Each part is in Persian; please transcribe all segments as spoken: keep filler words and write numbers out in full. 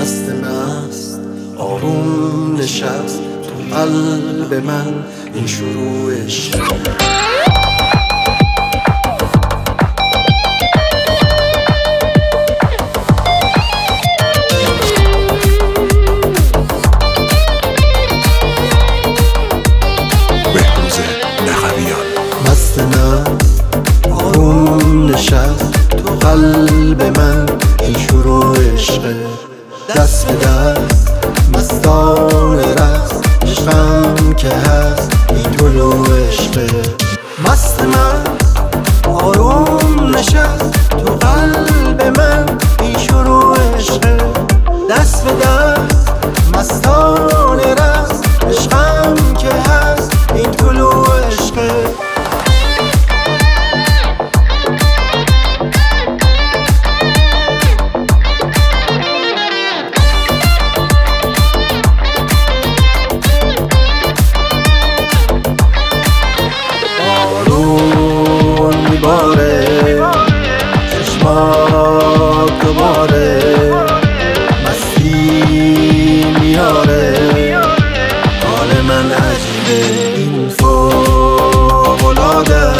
مست مست آروم نشست تو قلب من این شروع عشق. مست مست آروم نشست تو قلب من این شروع عشقه. دست به دست مستان رقص عشقم که هست این طلوع عشقه. مست مست آروم نشست تو قلب من این شروع عشقه. دست به دست مستان رقص عشقم که هست این طلوع عشقه. باره چشمات دوباره مستی میاره. حال من عجیبه این فوق‌العاده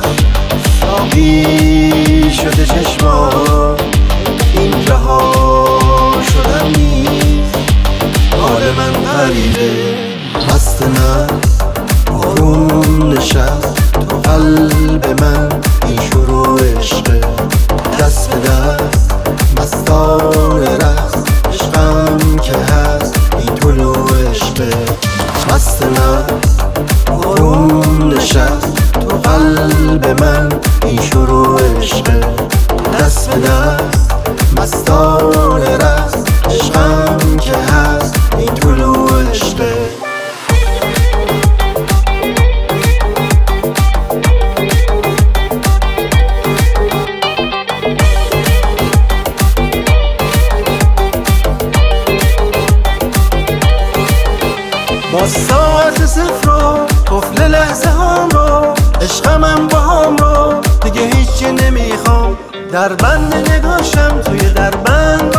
ساقی شده چشمات این رها شدن نیست. حال من غریبه مست مست آروم نشست تو قلب من این شروع عشقه. دست به دست مستان رقص عشقم که هست این طلوع عشقه. مست مست آروم نشست تو قلب من این شروع عشقه. دست به دست مستان رقص عشقم که هست این طلوع عشقه. با ساعت صفر رو قفل لحظه هم رو عشقم هم با هم رو دیگه هیچی نمیخوام. در بند نگاشم توی در بند